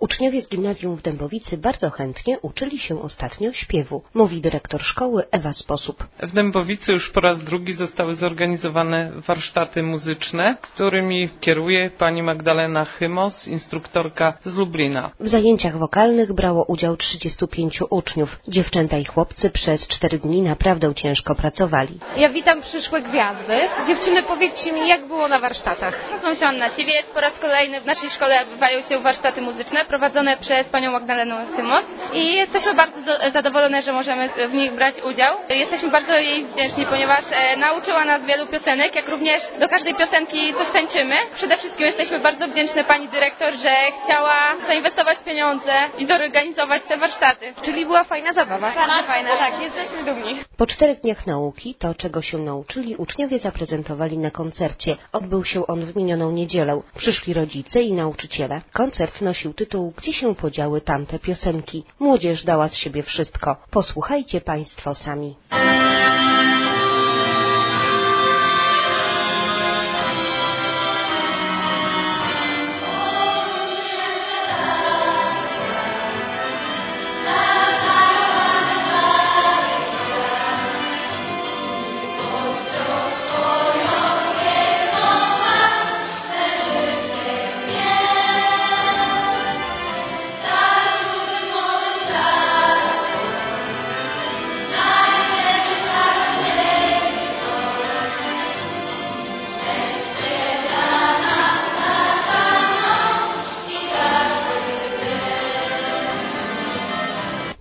Uczniowie z gimnazjum w Dębowicy bardzo chętnie uczyli się ostatnio śpiewu, mówi dyrektor szkoły Ewa Sposób. W Dębowicy już po raz drugi zostały zorganizowane warsztaty muzyczne, którymi kieruje pani Magdalena Chymos, instruktorka z Lublina. W zajęciach wokalnych brało udział 35 uczniów. Dziewczęta i chłopcy przez 4 dni naprawdę ciężko pracowali. Ja witam przyszłe gwiazdy. Dziewczyny, powiedzcie mi, jak było na warsztatach? Nazywam się Anna Siwiec. Po raz kolejny w naszej szkole odbywają się warsztaty muzyczne prowadzone przez panią Magdalenę Chymos i jesteśmy bardzo zadowolone, że możemy w nich brać udział. Jesteśmy bardzo jej wdzięczni, ponieważ nauczyła nas wielu piosenek, jak również do każdej piosenki coś tańczymy. Przede wszystkim jesteśmy bardzo wdzięczne pani dyrektor, że chciała zainwestować pieniądze i zorganizować te warsztaty. Czyli była fajna zabawa. Bardzo fajna, tak, jesteśmy dumni. Po 4 dniach nauki to, czego się nauczyli, uczniowie zaprezentowali na koncercie. Odbył się on w minioną niedzielę. Przyszli rodzice i nauczyciele. Koncert nosił tytuł „Gdzie się podziały tamte piosenki?”. Młodzież dała z siebie wszystko. Posłuchajcie państwo sami.